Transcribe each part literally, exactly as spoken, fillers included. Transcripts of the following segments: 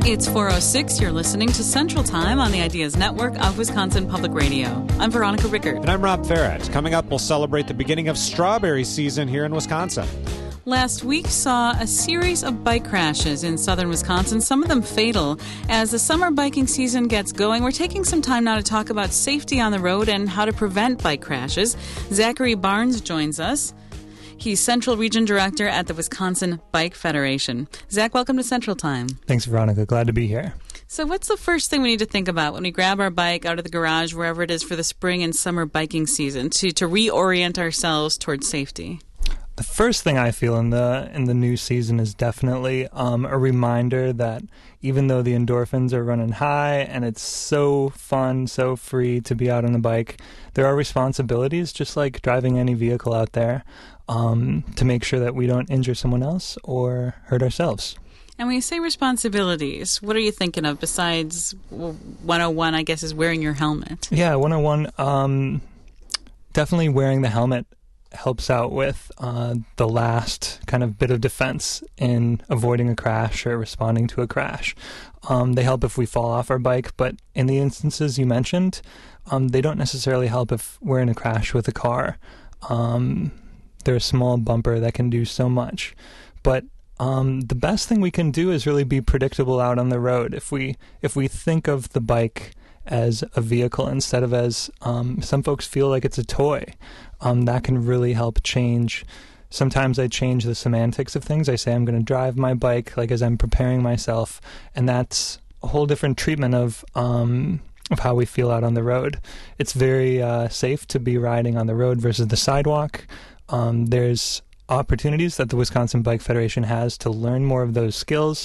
It's four oh six. You're listening to Central Time on the Ideas Network of Wisconsin Public Radio. I'm Veronica Rickard. And I'm Rob Farrett. Coming up, we'll celebrate the beginning of strawberry season here in Wisconsin. Last week saw a series of bike crashes in southern Wisconsin, some of them fatal. As the summer biking season gets going, we're taking some time now to talk about safety on the road and how to prevent bike crashes. Zachary Barnes joins us. He's Central Region Director at the Wisconsin Bike Federation. Zach, welcome to Central Time. Thanks, Veronica. Glad to be here. So what's the first thing we need to think about when we grab our bike out of the garage, wherever it is for the spring and summer biking season, to, to reorient ourselves towards safety? The first thing I feel in the in the new season is definitely um, a reminder that even though the endorphins are running high and it's so fun, so free to be out on the bike, there are responsibilities, just like driving any vehicle out there, um, to make sure that we don't injure someone else or hurt ourselves. And when you say responsibilities, what are you thinking of besides one oh one, I guess, is wearing your helmet? Yeah, one oh one, um, definitely wearing the helmet helps out with uh, the last kind of bit of defense in avoiding a crash or responding to a crash. Um, they help if we fall off our bike, but in the instances you mentioned, um, they don't necessarily help if we're in a crash with a car. Um, they're a small bumper that can do so much. But um, the best thing we can do is really be predictable out on the road. If we if we think of the bike as a vehicle instead of as um, some folks feel like it's a toy, um, that can really help change. Sometimes I change the semantics of things. I say I'm going to drive my bike like as I'm preparing myself, and that's a whole different treatment of um, of how we feel out on the road. It's very uh, safe to be riding on the road versus the sidewalk. Um, there's opportunities that the Wisconsin Bike Federation has to learn more of those skills.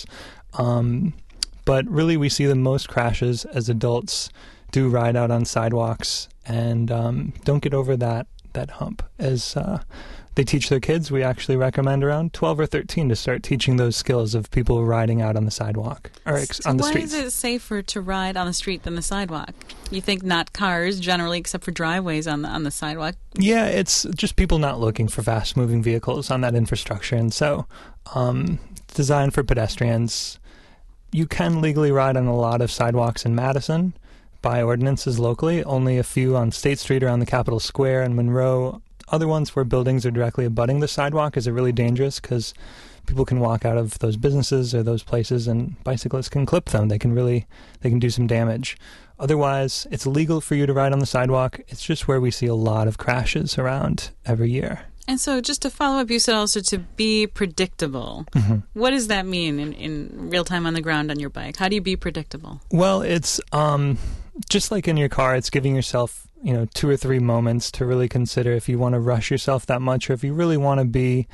Um, But really, we see the most crashes as adults do ride out on sidewalks and um, don't get over that that hump. As uh, they teach their kids, we actually recommend around twelve or thirteen to start teaching those skills of people riding out on the sidewalk or ex- so on the why streets. Why is it safer to ride on the street than the sidewalk? You think not cars generally, except for driveways on the on the sidewalk? Yeah, it's just people not looking for fast-moving vehicles on that infrastructure, and so um, designed for pedestrians. You can legally ride on a lot of sidewalks in Madison by ordinances locally, only a few on State Street around the Capitol Square and Monroe. Other ones where buildings are directly abutting the sidewalk is really dangerous because people can walk out of those businesses or those places and bicyclists can clip them. They can really, they can do some damage. Otherwise, it's legal for you to ride on the sidewalk. It's just where we see a lot of crashes around every year. And so just to follow up, you said also to be predictable. Mm-hmm. What does that mean in, in real time on the ground on your bike? How do you be predictable? Well, it's um, just like in your car, it's giving yourself, you know, two or three moments to really consider if you want to rush yourself that much or if you really want to be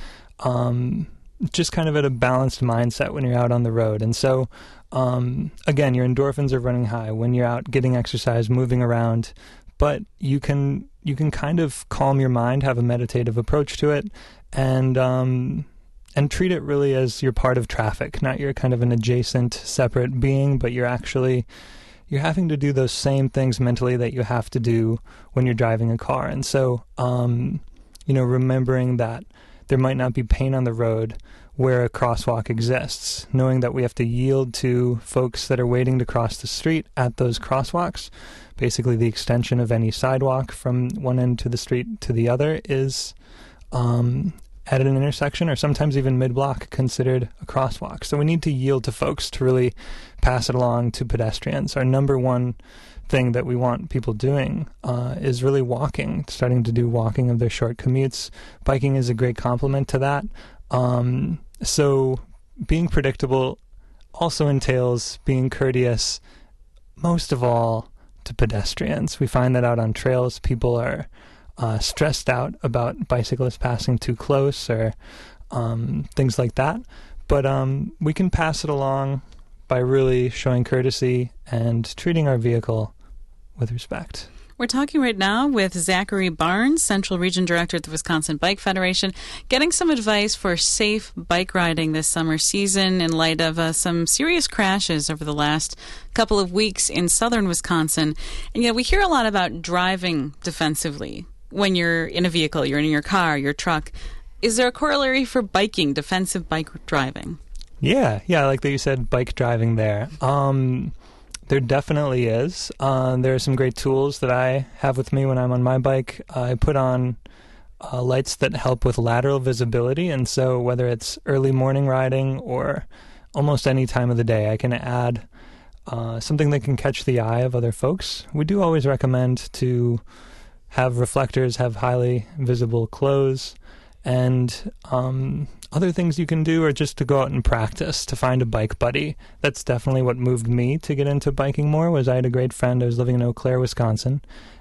um, just kind of at a balanced mindset when you're out on the road. And so, um, again, your endorphins are running high when you're out getting exercise, moving around, but you can you can kind of calm your mind, have a meditative approach to it, and um, and treat it really as you're part of traffic, not you're kind of an adjacent, separate being, but you're actually you're having to do those same things mentally that you have to do when you're driving a car. And so, um, you know, remembering that there might not be pain on the road where a crosswalk exists, knowing that we have to yield to folks that are waiting to cross the street at those crosswalks. Basically, the extension of any sidewalk from one end to the street to the other is um, at an intersection or sometimes even mid-block considered a crosswalk. So we need to yield to folks to really pass it along to pedestrians. Our number one thing that we want people doing uh, is really walking, starting to do walking of their short commutes. Biking is a great complement to that. Um, so being predictable also entails being courteous, most of all, to pedestrians. We find that out on trails. People are uh, stressed out about bicyclists passing too close or um, things like that. But um, we can pass it along by really showing courtesy and treating our vehicle with respect. We're talking right now with Zachary Barnes, Central Region Director at the Wisconsin Bike Federation, getting some advice for safe bike riding this summer season in light of uh, some serious crashes over the last couple of weeks in southern Wisconsin. And yet we hear a lot about driving defensively when you're in a vehicle, you're in your car, your truck. Is there a corollary for biking, defensive bike driving? Yeah, yeah, I like that you said bike driving there. Um, there definitely is. Uh, there are some great tools that I have with me when I'm on my bike. I put on uh, lights that help with lateral visibility, and so whether it's early morning riding or almost any time of the day, I can add uh, something that can catch the eye of other folks. We do always recommend to have reflectors, have highly visible clothes, and um, other things you can do are just to go out and practice, to find a bike buddy. That's definitely what moved me to get into biking more, was I had a great friend. I was living in Eau Claire, Wisconsin,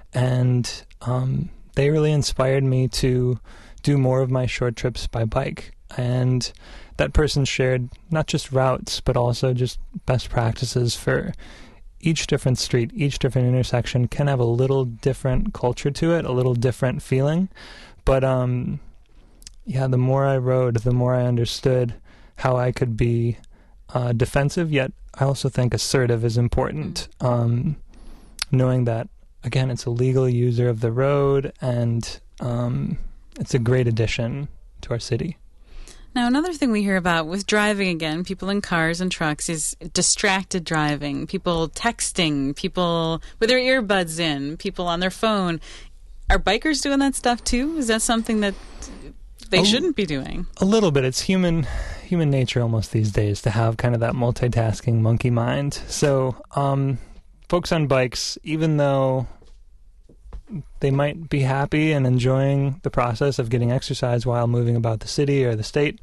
and um, they really inspired me to do more of my short trips by bike. And that person shared not just routes, but also just best practices for each different street, each different intersection can have a little different culture to it, a little different feeling. But um, yeah, the more I rode, the more I understood how I could be uh, defensive, yet I also think assertive is important. Um, knowing that, again, it's a legal user of the road, and um, it's a great addition to our city. Now, another thing we hear about with driving, again, people in cars and trucks, is distracted driving, people texting, people with their earbuds in, people on their phone. Are bikers doing that stuff too? Is that something that they a, shouldn't be doing? A little bit. It's human human nature almost these days to have kind of that multitasking monkey mind. So um, folks on bikes, even though they might be happy and enjoying the process of getting exercise while moving about the city or the state,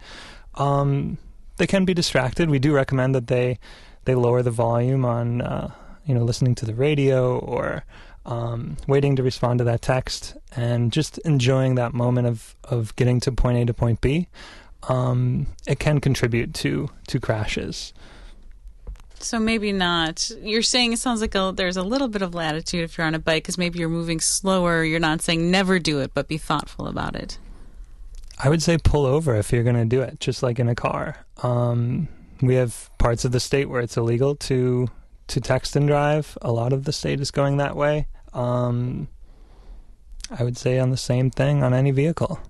um, they can be distracted. We do recommend that they they lower the volume on, uh, you know, listening to the radio or um, waiting to respond to that text, and just enjoying that moment of, of getting to point A to point B. Um, it can contribute to to crashes. So maybe not. You're saying it sounds like a, there's a little bit of latitude if you're on a bike, because maybe you're moving slower. You're not saying never do it, but be thoughtful about it. I would say pull over if you're going to do it, just like in a car. Um, we have parts of the state where it's illegal to to text and drive. A lot of the state is going that way. Um, I would say on the same thing on any vehicle.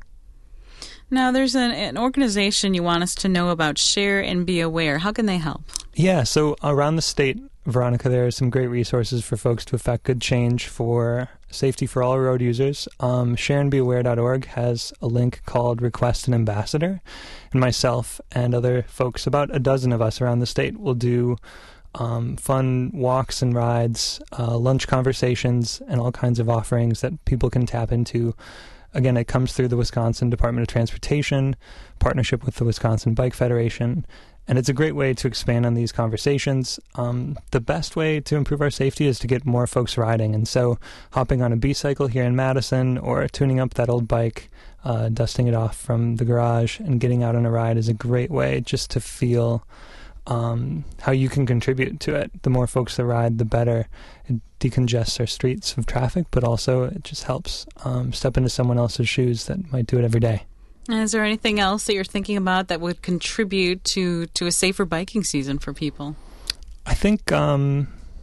Now, there's an, an organization you want us to know about, Share and Be Aware. How can they help? Yeah, so around the state, Veronica, there are some great resources for folks to affect good change for safety for all road users. Um, share and be aware dot org has a link called Request an Ambassador, and myself and other folks, about a dozen of us around the state, will do um, fun walks and rides, uh, lunch conversations, and all kinds of offerings that people can tap into. Again, it comes through the Wisconsin Department of Transportation, partnership with the Wisconsin Bike Federation, and it's a great way to expand on these conversations. Um, the best way to improve our safety is to get more folks riding, and so hopping on a B-cycle here in Madison or tuning up that old bike, uh, dusting it off from the garage and getting out on a ride is a great way just to feel um, how you can contribute to it. The more folks that ride, the better. It decongests our streets of traffic, but also it just helps um, step into someone else's shoes that might do it every day. And is there anything else that you're thinking about that would contribute to, to a safer biking season for people? I think um,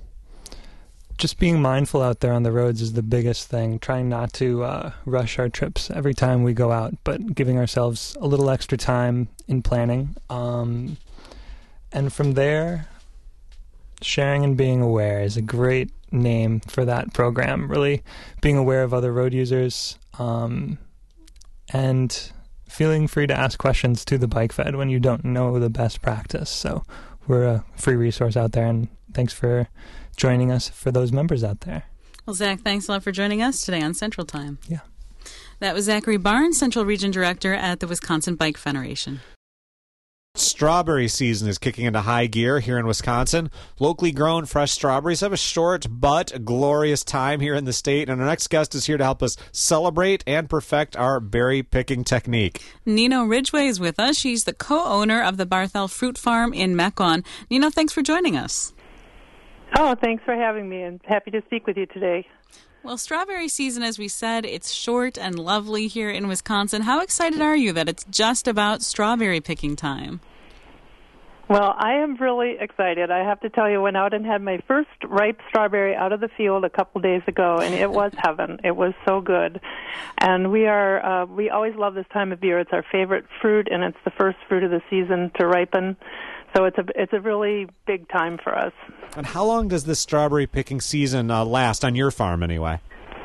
just being mindful out there on the roads is the biggest thing. Trying not to uh, rush our trips every time we go out, but giving ourselves a little extra time in planning. Um, and from there, Sharing and Being Aware is a great name for that program. Really being aware of other road users, um, and feeling free to ask questions to the Bike Fed when you don't know the best practice. So we're a free resource out there, and thanks for joining us for those members out there. Well, Zach, thanks a lot for joining us today on Central Time. Yeah. That was Zachary Barnes, Central Region Director at the Wisconsin Bike Federation. Strawberry season is kicking into high gear here in Wisconsin. Locally grown fresh strawberries have a short but glorious time here in the state, and our next guest is here to help us celebrate and perfect our berry picking technique. Nino Ridgway is with us. She's the co-owner of the Barthel Fruit Farm in Mequon. Nino, thanks for joining us. Oh, thanks for having me, and happy to speak with you today. Well, strawberry season, as we said, it's short and lovely here in Wisconsin. How excited are you that it's just about strawberry picking time? Well, I am really excited. I have to tell you, I went out and had my first ripe strawberry out of the field a couple days ago, and it was heaven. It was so good. And we are, uh, we always love this time of year. It's our favorite fruit, and it's the first fruit of the season to ripen. So it's a it's a really big time for us. And how long does this strawberry picking season uh, last on your farm anyway?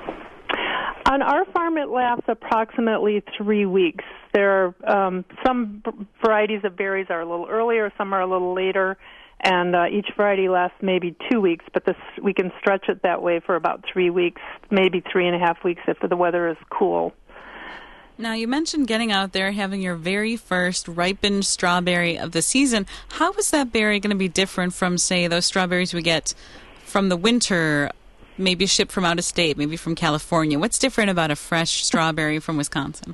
On our farm, it lasts approximately three weeks. There are um, some b- varieties of berries are a little earlier, some are a little later, and uh, each variety lasts maybe two weeks, but this, we can stretch it that way for about three weeks, maybe three and a half weeks if the weather is cool. Now, you mentioned getting out there, having your very first ripened strawberry of the season. How is that berry going to be different from, say, those strawberries we get from the winter, maybe shipped from out of state, maybe from California? What's different about a fresh strawberry from Wisconsin?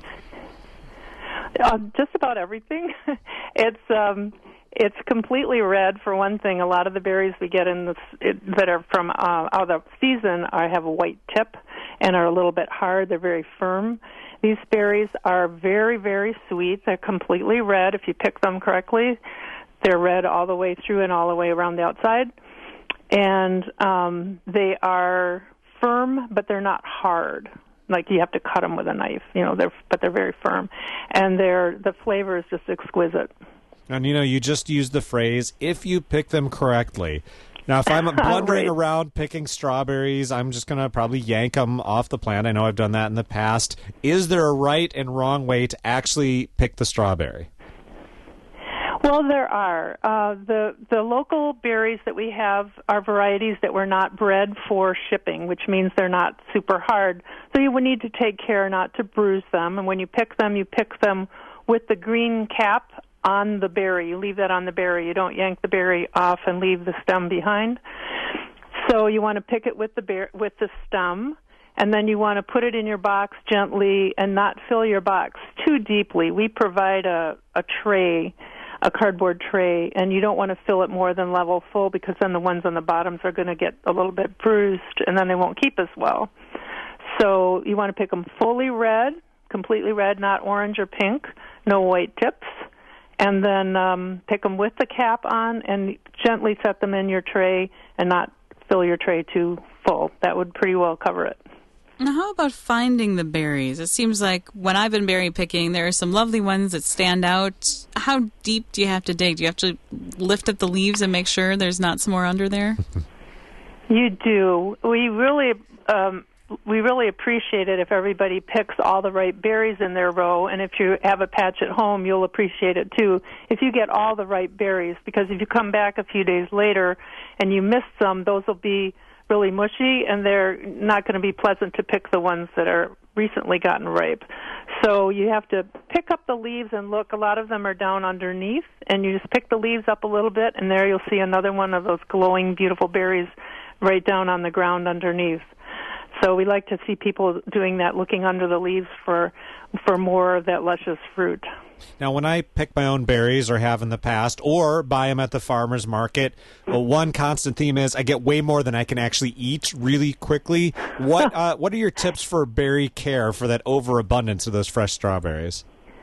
Uh, just about everything. It's um, it's completely red, for one thing. A lot of the berries we get in the, it, that are from uh, out of season are, have a white tip and are a little bit hard. They're very firm. These berries are very, very sweet. They're completely red if you pick them correctly. They're red all the way through and all the way around the outside. And um, they are firm, but they're not hard. Like you have to cut them with a knife, you know. They're but they're very firm, and they're the flavor is just exquisite. And you know, you just used the phrase "if you pick them correctly." Now, if I'm blundering right. around picking strawberries, I'm just going to probably yank them off the plant. I know I've done that in the past. Is there a right and wrong way to actually pick the strawberry? Well, there are. Uh, the the local berries that we have are varieties that were not bred for shipping, which means they're not super hard. So you would need to take care not to bruise them. And when you pick them, you pick them with the green cap on the berry. You leave that on the berry. You don't yank the berry off and leave the stem behind. So you want to pick it with the ber- with the stem. And then you want to put it in your box gently and not fill your box too deeply. We provide a, a tray, a cardboard tray, and you don't want to fill it more than level full because then the ones on the bottoms are going to get a little bit bruised and then they won't keep as well. So you want to pick them fully red, completely red, not orange or pink, no white tips, and then um, pick them with the cap on and gently set them in your tray and not fill your tray too full. That would pretty well cover it. Now, how about finding the berries? It seems like when I've been berry picking, there are some lovely ones that stand out. How deep do you have to dig? Do you have to lift up the leaves and make sure there's not some more under there? You do. We really, um, we really appreciate it if everybody picks all the right berries in their row, and if you have a patch at home, you'll appreciate it too. If you get all the right berries, because if you come back a few days later and you miss some, those will be really mushy, and they're not going to be pleasant to pick the ones that are recently gotten ripe. So you have to pick up the leaves and look. A lot of them are down underneath, and you just pick the leaves up a little bit, and there you'll see another one of those glowing, beautiful berries right down on the ground underneath. So we like to see people doing that, looking under the leaves for for more of that luscious fruit. Now, when I pick my own berries, or have in the past, or buy them at the farmer's market, well, one constant theme is I get way more than I can actually eat really quickly. What uh, what are your tips for berry care for that overabundance of those fresh strawberries?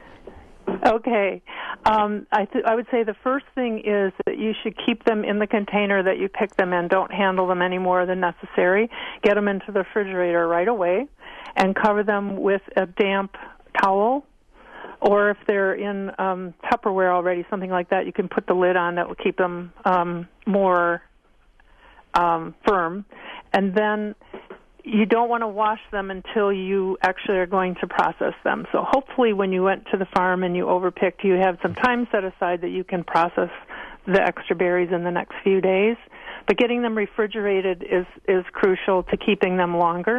Okay. Um, I, th- I would say the first thing is that you should keep them in the container that you pick them in. Don't handle them any more than necessary. Get them into the refrigerator right away and cover them with a damp towel. Or if they're in um, Tupperware already, something like that, you can put the lid on. That will keep them um, more um, firm. And then you don't want to wash them until you actually are going to process them. So hopefully when you went to the farm and you overpicked, you have some time set aside that you can process the extra berries in the next few days. But getting them refrigerated is, is crucial to keeping them longer.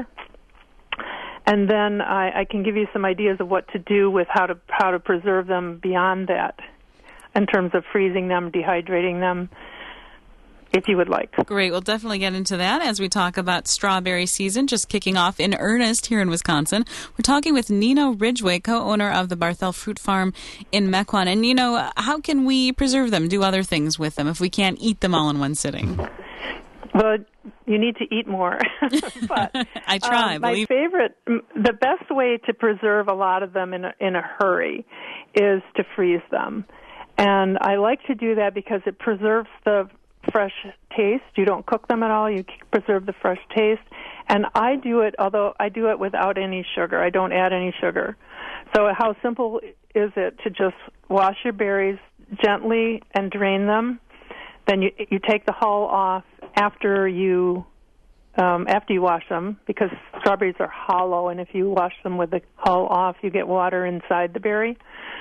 And then I, I can give you some ideas of what to do with how to how to preserve them beyond that in terms of freezing them, dehydrating them, if you would like. Great. We'll definitely get into that as we talk about strawberry season, just kicking off in earnest here in Wisconsin. We're talking with Nino Ridgway, co-owner of the Barthel Fruit Farm in Mequon. And, Nino, how can we preserve them, do other things with them if we can't eat them all in one sitting? Well, you need to eat more. But I try, um, my believe favorite, the best way to preserve a lot of them in a, in a hurry is to freeze them. And I like to do that because it preserves the fresh taste. You don't cook them at all. You preserve the fresh taste. And I do it, although I do it without any sugar. I don't add any sugar. So how simple is it to just wash your berries gently and drain them. Then you you take the hull off after you um, after you wash them, because strawberries are hollow, and if you wash them with the hull off, you get water inside the berry.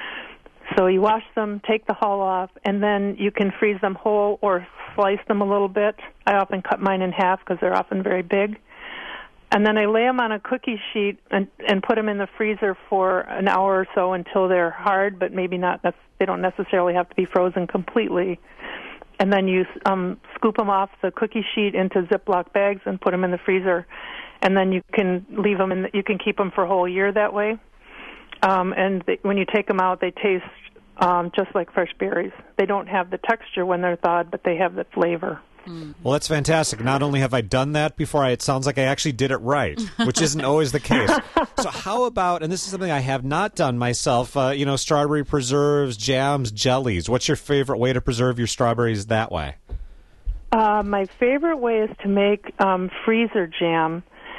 So you wash them, take the hull off, and then you can freeze them whole or slice them a little bit. I often cut mine in half because they're often very big. And then I lay them on a cookie sheet and, and put them in the freezer for an hour or so until they're hard, but maybe not. They don't necessarily have to be frozen completely. And then you um, scoop them off the cookie sheet into Ziploc bags and put them in the freezer. And then you can leave them in. You can keep them for a whole year that way. Um, and they, when you take them out, they taste um, just like fresh berries. They don't have the texture when they're thawed, but they have the flavor. Well, that's fantastic. Not only have I done that before, I, it sounds like I actually did it right, which isn't always the case. So how about, and this is something I have not done myself, uh, you know, strawberry preserves, jams, jellies. What's your favorite way to preserve your strawberries that way? Uh, my favorite way is to make um, freezer jam.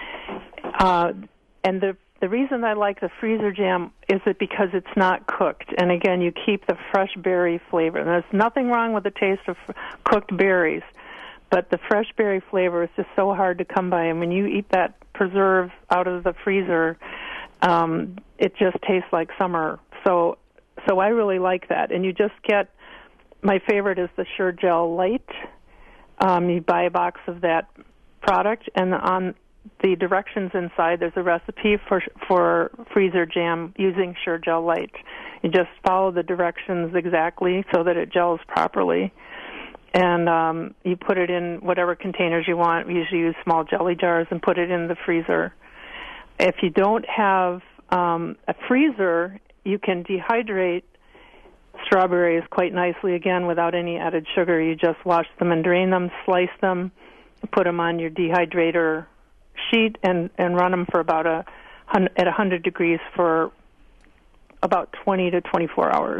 Uh, and the The reason I like the freezer jam is that because it's not cooked. And again, you keep the fresh berry flavor. And there's nothing wrong with the taste of f- cooked berries, but the fresh berry flavor is just so hard to come by. And when you eat that preserve out of the freezer, um, it just tastes like summer. So, so I really like that. And you just get, my favorite is the Sure-Jell Light. Um, you buy a box of that product, and on the directions inside, there's a recipe for for freezer jam using Sure-Jell Light. You just follow the directions exactly so that it gels properly. And um, you put it in whatever containers you want. We usually use small jelly jars and put it in the freezer. If you don't have um, a freezer, you can dehydrate strawberries quite nicely, again, without any added sugar. You just wash them and drain them, slice them, put them on your dehydrator sheet, and, and run them for about a at one hundred degrees for about twenty to twenty-four hours.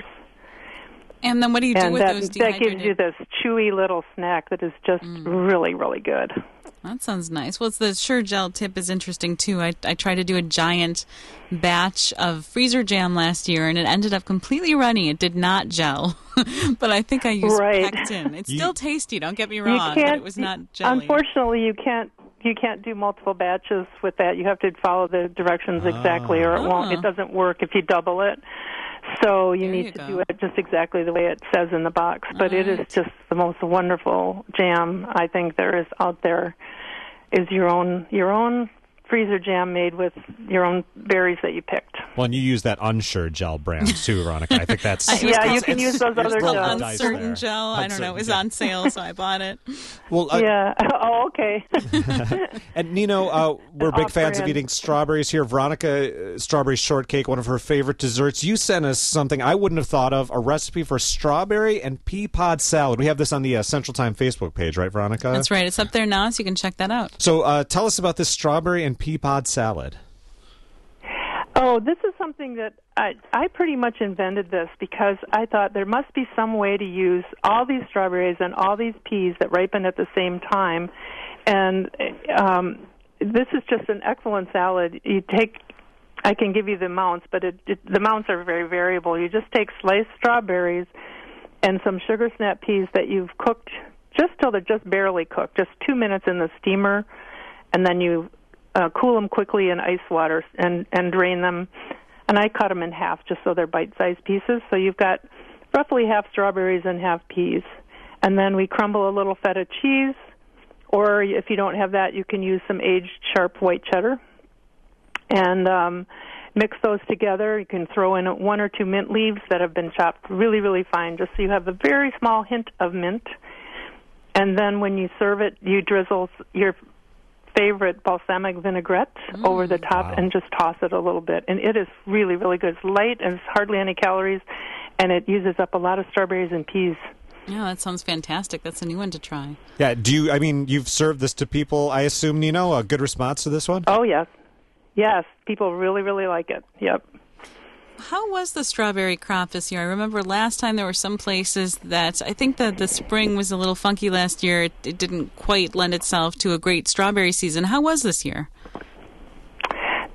And then what do you do and with that, those dehydrated? that gives you this chewy little snack that is just mm. really, really good. That sounds nice. Well, it's the Sure-Jell tip is interesting, too. I, I tried to do a giant batch of freezer jam last year, and it ended up completely runny. It did not gel. But I think I used right. pectin. It's you, still tasty, don't get me wrong, but it was not jelly. Unfortunately, you can't you can't do multiple batches with that. You have to follow the directions exactly, or it oh. won't. It doesn't work if you double it. So you there need you to go. do it just exactly the way it says in the box. But All it right. is just the most wonderful jam I think there is out there. Is your own your own freezer jam made with your own berries that you picked. Well, and you use that Unsure Gel brand too, Veronica. I think that's I- Yeah, called- you can use those there's other roll Called the gels. dice Uncertain there. Gel. I don't know. It was Uncertain on sale, so I bought it. Well, uh, Yeah. Oh, okay. and Nino, uh, we're big fans of Off-brand. eating strawberries here. Veronica, uh, strawberry shortcake, one of her favorite desserts. You sent us something I wouldn't have thought of, a recipe for strawberry and pea pod salad. We have this on the uh, Central Time Facebook page, right, Veronica? That's right. It's up there now, so you can check that out. So uh, tell us about this strawberry and pea pod salad. Oh, this is something that I, I pretty much invented this because I thought there must be some way to use all these strawberries and all these peas that ripen at the same time. And um, this is just an excellent salad. You take, I can give you the amounts, but it, it, the amounts are very variable. You just take sliced strawberries and some sugar snap peas that you've cooked just till they're just barely cooked, just two minutes in the steamer, and then you Uh, cool them quickly in ice water and, and drain them. And I cut them in half just so they're bite-sized pieces. So you've got roughly half strawberries and half peas. And then we crumble a little feta cheese, or if you don't have that, you can use some aged sharp white cheddar. And um, mix those together. You can throw in one or two mint leaves that have been chopped really, really fine, just so you have a very small hint of mint. And then when you serve it, you drizzle your favorite balsamic vinaigrette mm, over the top wow. and just toss it a little bit. And it is really, really good. It's light and it's hardly any calories, and it uses up a lot of strawberries and peas. Yeah, that sounds fantastic. That's a new one to try. Yeah, do you, I mean, you've served this to people, I assume, Nino, a good response to this one? Oh, yes. Yes, people really, really like it. Yep. How was the strawberry crop this year? I remember last time there were some places that I think that the spring was a little funky last year. It, it didn't quite lend itself to a great strawberry season. How was this year?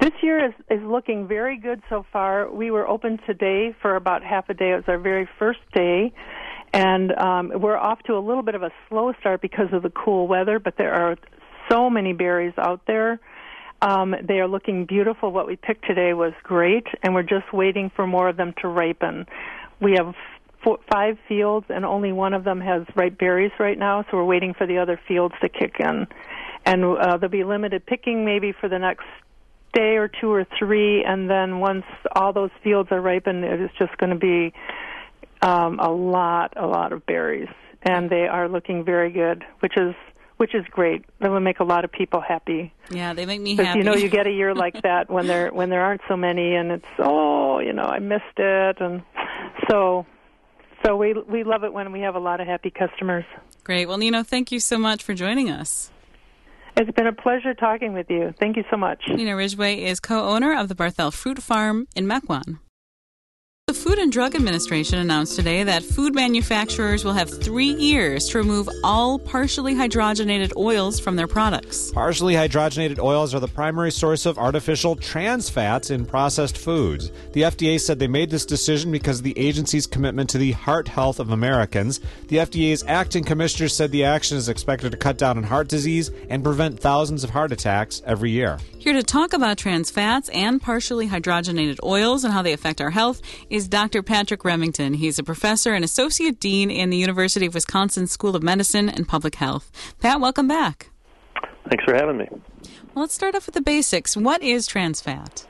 This year is, is looking very good so far. We were open today for about half a day. It was our very first day. And um, we're off to a little bit of a slow start because of the cool weather, but there are so many berries out there. Um, they are looking beautiful. What we picked today was great, and we're just waiting for more of them to ripen. We have four, five fields, and only one of them has ripe berries right now, so we're waiting for the other fields to kick in. And uh, there'll be limited picking maybe for the next day or two or three, and then once all those fields are ripened, it's just going to be um, a lot, a lot of berries. And they are looking very good, which is which is great. That will make a lot of people happy. Yeah, they make me happy. happy. You know, you get a year like that when there when there aren't so many, and it's oh, you know, I missed it, and so so we we love it when we have a lot of happy customers. Great. Well, Nino, thank you so much for joining us. It's been a pleasure talking with you. Thank you so much. Nino Ridgway is co-owner of the Barthel Fruit Farm in Mequon. The Food and Drug Administration announced today that food manufacturers will have three years to remove all partially hydrogenated oils from their products. Partially hydrogenated oils are the primary source of artificial trans fats in processed foods. The F D A said they made this decision because of the agency's commitment to the heart health of Americans. The F D A's acting commissioner said the action is expected to cut down on heart disease and prevent thousands of heart attacks every year. Here to talk about trans fats and partially hydrogenated oils and how they affect our health is Doctor Patrick Remington. He's a professor and associate dean in the University of Wisconsin School of Medicine and Public Health. Pat, welcome back. Thanks for having me. Well, let's start off with the basics. What is trans fat?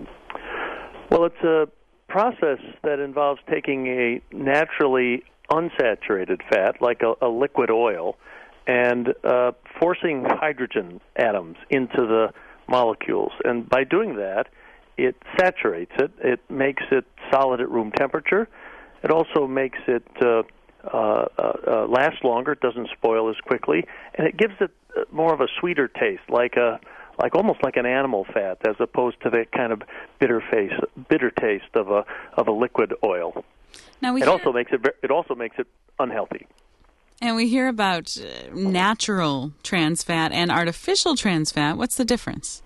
Well, it's a process that involves taking a naturally unsaturated fat, like a, a liquid oil, and uh, forcing hydrogen atoms into the molecules. And by doing that, it saturates it. It makes it solid at room temperature. It also makes it uh, uh, uh, last longer. It doesn't spoil as quickly, and it gives it more of a sweeter taste, like a like almost like an animal fat, as opposed to the kind of bitter face, bitter taste of a of a liquid oil. Now we it hear, also makes it it also makes it unhealthy. And we hear about uh, natural trans fat and artificial trans fat. What's the difference?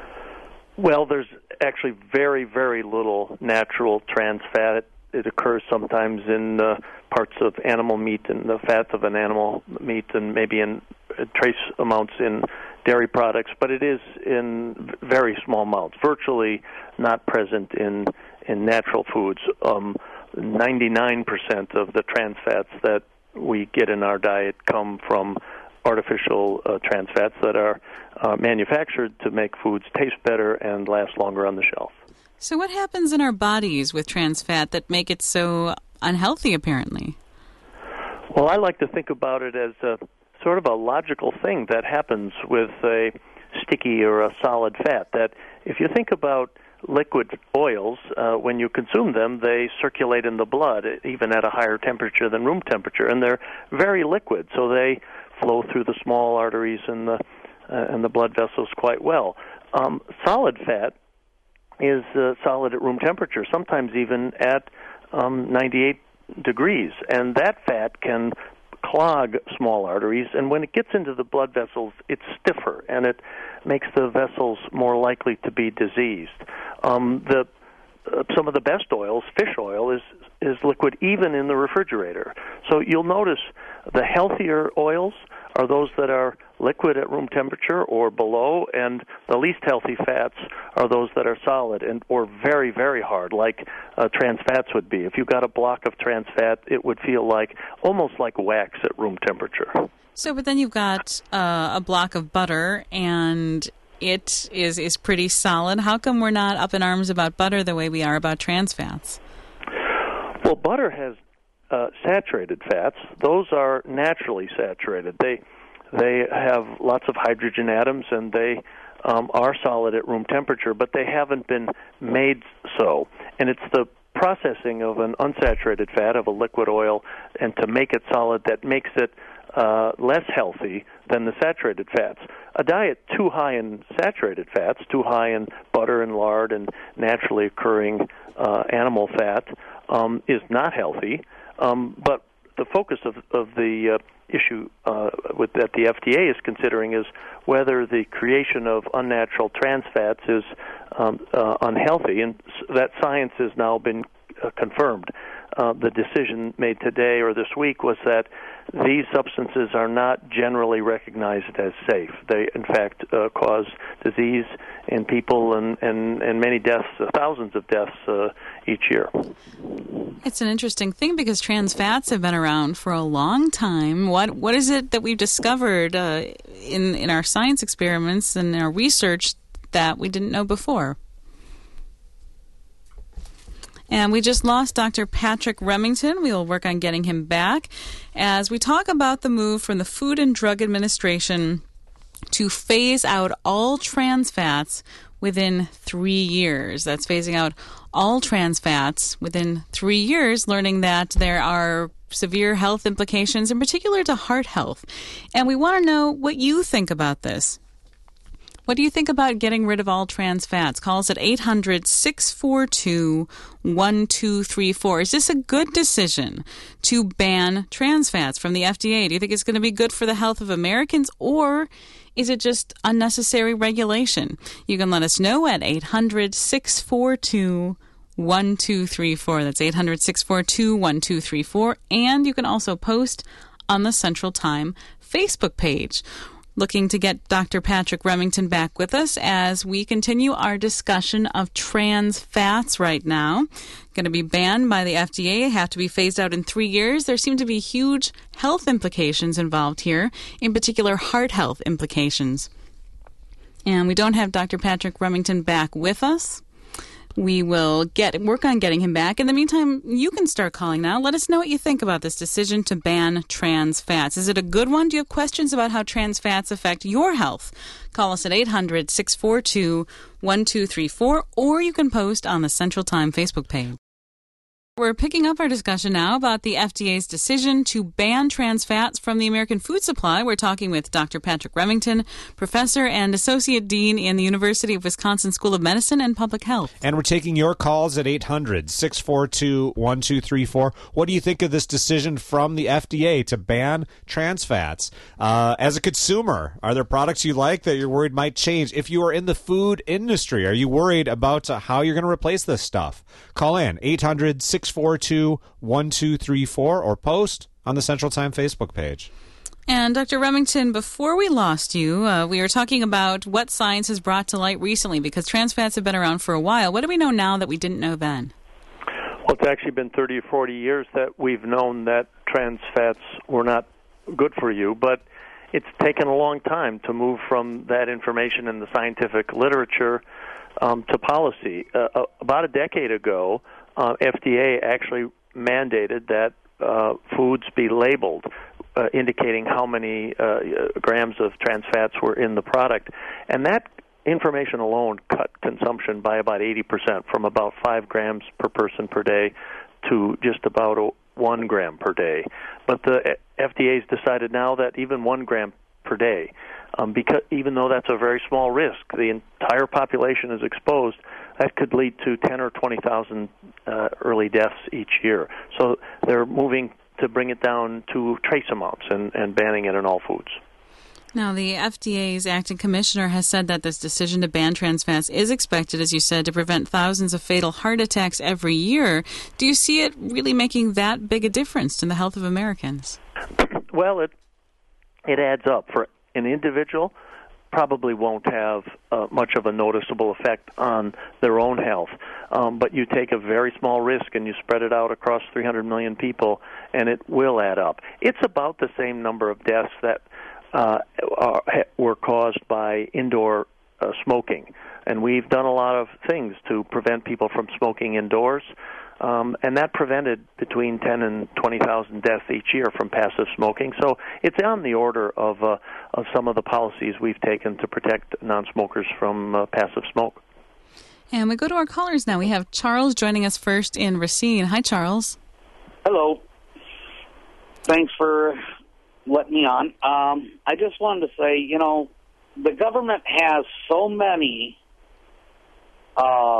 Well, there's actually very, very little natural trans fat. It, it occurs sometimes in uh, parts of animal meat and the fat of an animal meat, and maybe in uh, trace amounts in dairy products, but it is in very small amounts, virtually not present in, in natural foods. Um, ninety-nine percent of the trans fats that we get in our diet come from artificial uh, trans fats that are uh, manufactured to make foods taste better and last longer on the shelf. So what happens in our bodies with trans fat that make it so unhealthy, apparently? Well, I like to think about it as a sort of a logical thing that happens with a sticky or a solid fat, that if you think about liquid oils, uh, when you consume them, they circulate in the blood, even at a higher temperature than room temperature, and they're very liquid, so they flow through the small arteries and the uh, and the blood vessels quite well. Um, solid fat is uh, solid at room temperature, sometimes even at um, ninety-eight degrees, and that fat can clog small arteries, and when it gets into the blood vessels, it's stiffer, and it makes the vessels more likely to be diseased. Um, the uh, some of the best oils, fish oil, is is liquid even in the refrigerator. So you'll notice the healthier oils are those that are liquid at room temperature or below, and the least healthy fats are those that are solid and or very, very hard, like uh, trans fats would be. If you got a block of trans fat, it would feel like almost like wax at room temperature. So, but then you've got uh, a block of butter, and it is is pretty solid. How come we're not up in arms about butter the way we are about trans fats? Well, butter has uh, saturated fats. Those are naturally saturated. They they have lots of hydrogen atoms, and they um, are solid at room temperature, but they haven't been made so. And it's the processing of an unsaturated fat, of a liquid oil, and to make it solid that makes it uh, less healthy than the saturated fats. A diet too high in saturated fats, too high in butter and lard and naturally occurring uh, animal fat, um, is not healthy. Um, but the focus of, of the uh, issue uh, with, that the F D A is considering is whether the creation of unnatural trans fats is um, uh, unhealthy, and that science has now been uh, confirmed. Uh, the decision made today or this week was that these substances are not generally recognized as safe. They, in fact, uh, cause disease in people and, and, and many deaths, uh, thousands of deaths uh, each year. It's an interesting thing because trans fats have been around for a long time. What What is it that we've discovered uh, in, in our science experiments and our research that we didn't know before? And we just lost Doctor Patrick Remington. We will work on getting him back as we talk about the move from the Food and Drug Administration to phase out all trans fats within three years. That's phasing out all trans fats within three years, learning that there are severe health implications, in particular to heart health. And we want to know what you think about this. What do you think about getting rid of all trans fats? Call us at eight hundred, six four two, one two three four. Is this a good decision to ban trans fats from the F D A? Do you think it's going to be good for the health of Americans, or is it just unnecessary regulation? You can let us know at eight hundred, six four two, one two three four. That's eight hundred, six four two, one two three four. And you can also post on the Central Time Facebook page. Looking to get Doctor Patrick Remington back with us as we continue our discussion of trans fats right now. Going to be banned by the F D A, have to be phased out in three years. There seem to be huge health implications involved here, in particular heart health implications. And we don't have Doctor Patrick Remington back with us. We will get work on getting him back. In the meantime, you can start calling now. Let us know what you think about this decision to ban trans fats. Is it a good one? Do you have questions about how trans fats affect your health? Call us at eight hundred, six four two, one two three four, or you can post on the Central Time Facebook page. We're picking up our discussion now about the F D A's decision to ban trans fats from the American food supply. We're talking with Doctor Patrick Remington, professor and associate dean in the University of Wisconsin School of Medicine and Public Health. And we're taking your calls at eight hundred, six four two, one two three four. What do you think of this decision from the F D A to ban trans fats? Uh, as a consumer, are there products you like that you're worried might change? If you are in the food industry, are you worried about uh, how you're going to replace this stuff? Call in eight hundred, six four two, one two three four or post on the Central Time Facebook page. And Doctor Remington, before we lost you, uh, we were talking about what science has brought to light recently, because trans fats have been around for a while. What do we know now that we didn't know then? Well, it's actually been thirty or forty years that we've known that trans fats were not good for you, but it's taken a long time to move from that information in the scientific literature um, to policy. Uh, about a decade ago, Uh, F D A actually mandated that uh, foods be labeled, uh, indicating how many uh, grams of trans fats were in the product. And that information alone cut consumption by about eighty percent, from about five grams per person per day to just about a, one gram per day. But the F D A has decided now that even one gram per day, um, because even though that's a very small risk, the entire population is exposed, that could lead to ten or twenty thousand uh, early deaths each year. So they're moving to bring it down to trace amounts and, and banning it in all foods. Now, the F D A's acting commissioner has said that this decision to ban trans fats is expected, as you said, to prevent thousands of fatal heart attacks every year. Do you see it really making that big a difference in the health of Americans? Well, it it adds up. For an individual, probably won't have uh, much of a noticeable effect on their own health. Um, but you take a very small risk and you spread it out across three hundred million people, and it will add up. It's about the same number of deaths that uh, are, were caused by indoor uh, smoking. And we've done a lot of things to prevent people from smoking indoors. Um, and that prevented between ten and twenty thousand deaths each year from passive smoking. So it's on the order of uh, of some of the policies we've taken to protect non-smokers from uh, passive smoke. And we go to our callers now. We have Charles joining us first in Racine. Hi, Charles. Hello. Thanks for letting me on. Um, I just wanted to say, you know, the government has so many uh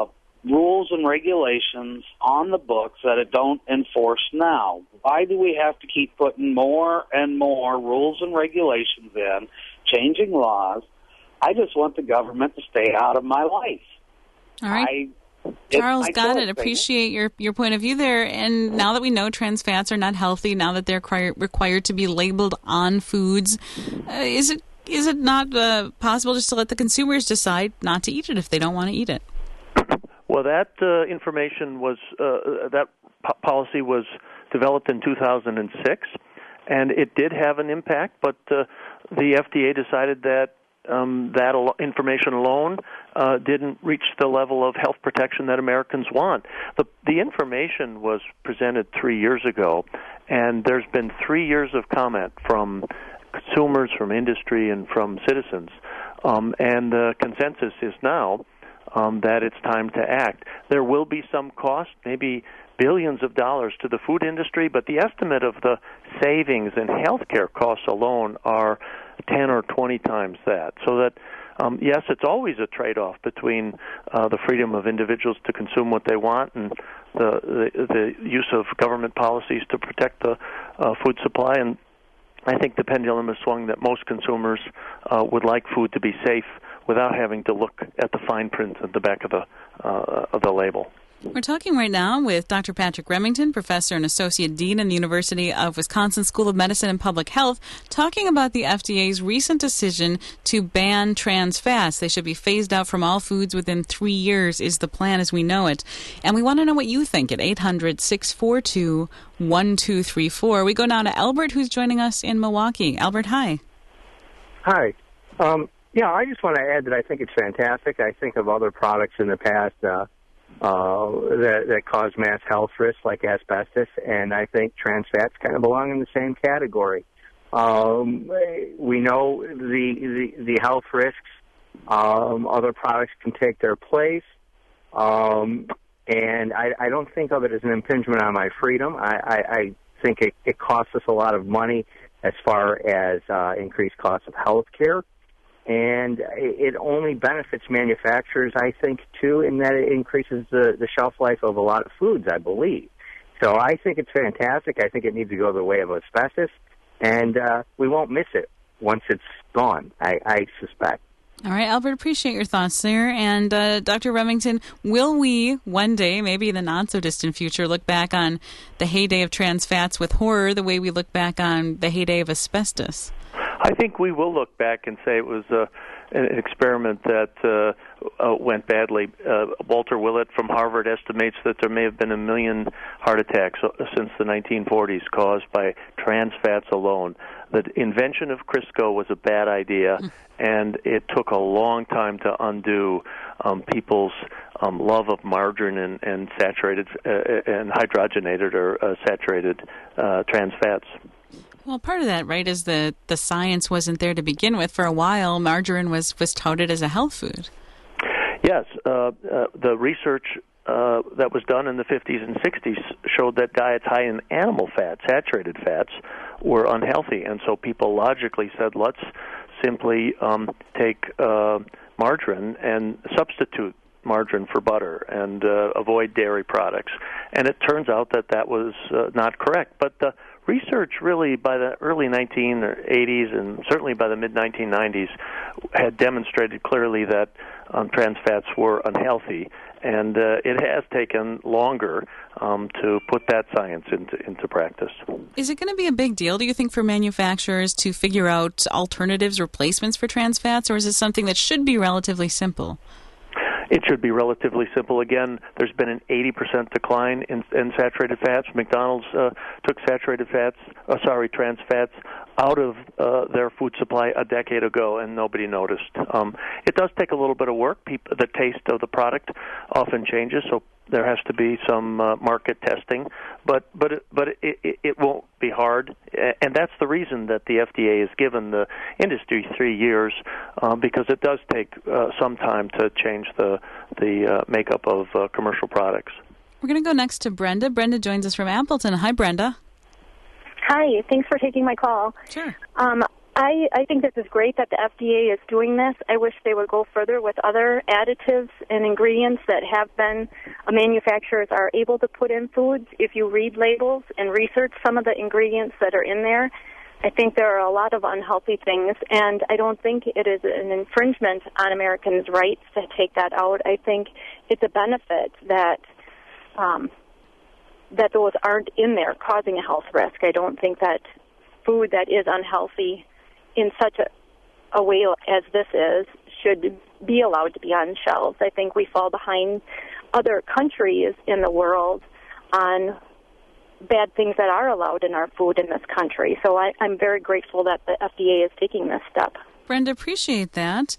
rules and regulations on the books that it don't enforce now? Why do we have to keep putting more and more rules and regulations in, changing laws? I just want the government to stay out of my life. All right. I, Charles, it, got it. Appreciate your, your point of view there. And now that we know trans fats are not healthy, now that they're requir- required to be labeled on foods, uh, is it is it not uh, possible just to let the consumers decide not to eat it if they don't want to eat it? Well, that uh, information was, uh, that po- policy was developed in two thousand six, and it did have an impact, but uh, the F D A decided that um, that al- information alone uh, didn't reach the level of health protection that Americans want. The, the information was presented three years ago, and there's been three years of comment from consumers, from industry, and from citizens, um, and the consensus is now Um, that it's time to act. There will be some cost, maybe billions of dollars to the food industry, but the estimate of the savings in healthcare costs alone are ten or twenty times that. So that, um, yes, it's always a trade-off between uh, the freedom of individuals to consume what they want and the, the, the use of government policies to protect the uh, food supply. And I think the pendulum has swung that most consumers uh, would like food to be safe without having to look at the fine print at the back of the uh, of the label. We're talking right now with Doctor Patrick Remington, Professor and Associate Dean in the University of Wisconsin School of Medicine and Public Health, talking about the F D A's recent decision to ban trans fats. They should be phased out from all foods within three years is the plan as we know it. And we want to know what you think at eight hundred, six four two, one two three four. We go now to Albert, who's joining us in Milwaukee. Albert, hi. Hi. Um, yeah, I just want to add that I think it's fantastic. I think of other products in the past uh, uh, that, that cause mass health risks, like asbestos, and I think trans fats kind of belong in the same category. Um, we know the, the, the health risks. Um, other products can take their place. Um, and I, I don't think of it as an impingement on my freedom. I, I, I think it, it costs us a lot of money as far as uh, increased costs of health care. And it only benefits manufacturers, I think, too, in that it increases the, the shelf life of a lot of foods, I believe. So I think it's fantastic. I think it needs to go the way of asbestos, and uh, we won't miss it once it's gone, I, I suspect. All right, Albert, appreciate your thoughts there. And uh, Doctor Remington, will we one day, maybe in the not-so-distant future, look back on the heyday of trans fats with horror the way we look back on the heyday of asbestos? I think we will look back and say it was uh, an experiment that uh, uh, went badly. Uh, Walter Willett from Harvard estimates that there may have been a million heart attacks since the nineteen forties caused by trans fats alone. The invention of Crisco was a bad idea, and it took a long time to undo um, people's um, love of margarine and, and saturated uh, and hydrogenated or uh, saturated uh, trans fats. Well, part of that, right, is that the science wasn't there to begin with. For a while, margarine was, was touted as a health food. Yes. Uh, uh, the research uh, that was done in the fifties and sixties showed that diets high in animal fat, saturated fats, were unhealthy. And so people logically said, let's simply um, take uh, margarine and substitute margarine for butter and uh, avoid dairy products. And it turns out that that was uh, not correct. But the research really by the early nineteen eighties and certainly by the mid nineteen nineties had demonstrated clearly that um, trans fats were unhealthy, and uh, it has taken longer um, to put that science into, into practice. Is it going to be a big deal, do you think, for manufacturers to figure out alternatives, replacements for trans fats, or is it something that should be relatively simple? It should be relatively simple. Again, there's been an eighty percent decline in, in saturated fats. McDonald's uh, took saturated fats, uh, sorry, trans fats out of uh, their food supply a decade ago, and nobody noticed. Um, it does take a little bit of work. People, the taste of the product often changes, so there has to be some uh, market testing, but but it, but it, it, it won't be hard, and that's the reason that the F D A has given the industry three years, uh, because it does take uh, some time to change the the uh, makeup of uh, commercial products. We're going to go next to Brenda. Brenda joins us from Appleton. Hi, Brenda. Hi, thanks for taking my call. Sure. Um, I, I think this is great that the F D A is doing this. I wish they would go further with other additives and ingredients that have been, uh, manufacturers are able to put in foods. If you read labels and research some of the ingredients that are in there, I think there are a lot of unhealthy things, and I don't think it is an infringement on Americans' rights to take that out. I think it's a benefit that um, that those aren't in there causing a health risk. I don't think that food that is unhealthy in such a, a way as this is should be allowed to be on shelves. I think we fall behind other countries in the world on bad things that are allowed in our food in this country. So I, I'm very grateful that the F D A is taking this step. Brenda, appreciate that.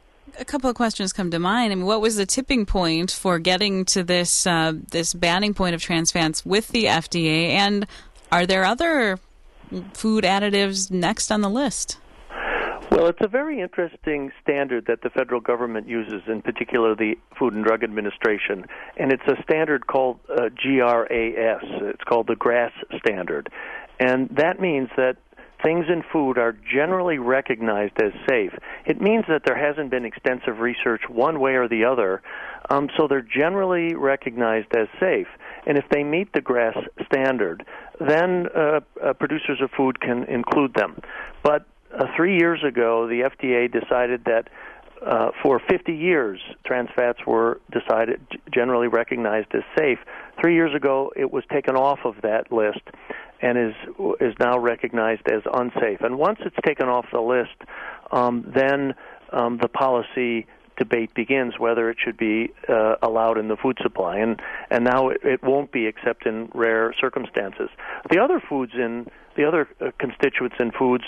A couple of questions come to mind. I mean, what was the tipping point for getting to this uh, this banning point of trans fats with the F D A, and are there other food additives next on the list? Well, it's a very interesting standard that the federal government uses, in particular the Food and Drug Administration, and it's a standard called uh, G R A S. It's called the GRAS standard, and that means that things in food are generally recognized as safe. It means that there hasn't been extensive research one way or the other, um, so they're generally recognized as safe. And if they meet the GRAS standard, then uh, uh, producers of food can include them. But uh, three years ago, the F D A decided that uh, for fifty years, trans fats were decided generally recognized as safe. Three years ago, it was taken off of that list and is is now recognized as unsafe. And once it's taken off the list, um, then um, the policy debate begins whether it should be uh, allowed in the food supply, and and now it, it won't be except in rare circumstances. The other foods in the other uh, constituents in foods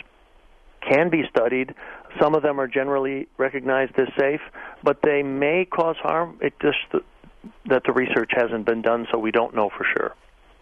can be studied. Some of them are generally recognized as safe, but they may cause harm. It just that the research hasn't been done, so we don't know for sure.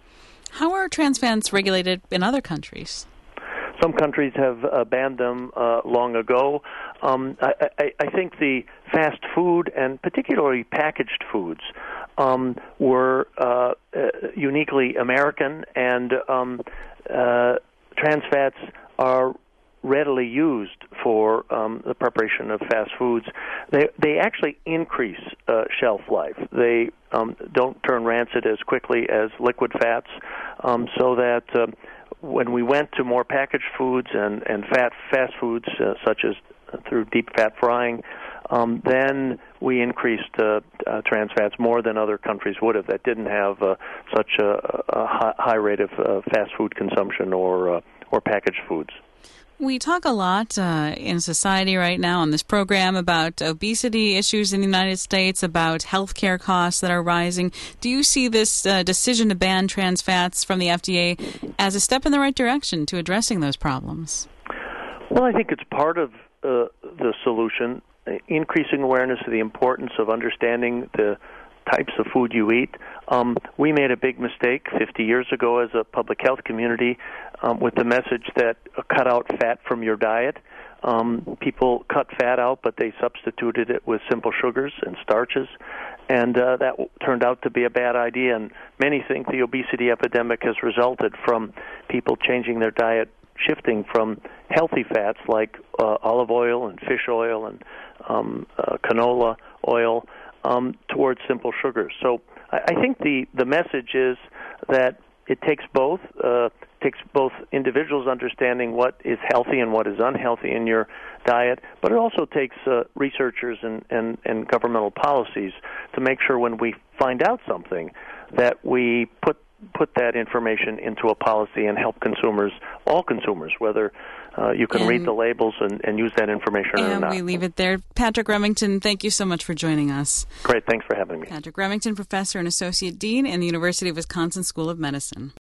How are trans fats regulated in other countries? Some countries have uh, banned them uh, long ago. Um, I, I, I think the fast food and particularly packaged foods um, were uh, uh, uniquely American, and um, uh, trans fats are readily used for um, the preparation of fast foods. They they actually increase uh, shelf life. They um, don't turn rancid as quickly as liquid fats, um, so that uh, when we went to more packaged foods and, and fat fast foods, uh, such as through deep fat frying, um, then we increased uh, uh, trans fats more than other countries would have that didn't have uh, such a, a high, high rate of uh, fast food consumption or uh, or packaged foods. We talk a lot uh, in society right now on this program about obesity issues in the United States, about healthcare costs that are rising. Do you see this uh, decision to ban trans fats from the F D A as a step in the right direction to addressing those problems? Well, I think it's part of uh, the solution, increasing awareness of the importance of understanding the types of food you eat. Um, we made a big mistake fifty years ago as a public health community um, with the message that uh, cut out fat from your diet. Um, people cut fat out, but they substituted it with simple sugars and starches, and uh, that w- turned out to be a bad idea. And many think the obesity epidemic has resulted from people changing their diet, shifting from healthy fats like uh, olive oil and fish oil and um, uh, canola oil Um, towards simple sugars. So I, I think the, the message is that it takes both, uh, takes both individuals understanding what is healthy and what is unhealthy in your diet, but it also takes uh, researchers and, and, and governmental policies to make sure when we find out something that we put put that information into a policy and help consumers, all consumers, whether uh, you can and, read the labels and, and use that information or and not. And we leave it there. Patrick Remington, thank you so much for joining us. Great, thanks for having me. Patrick Remington, Professor and Associate Dean in the University of Wisconsin School of Medicine.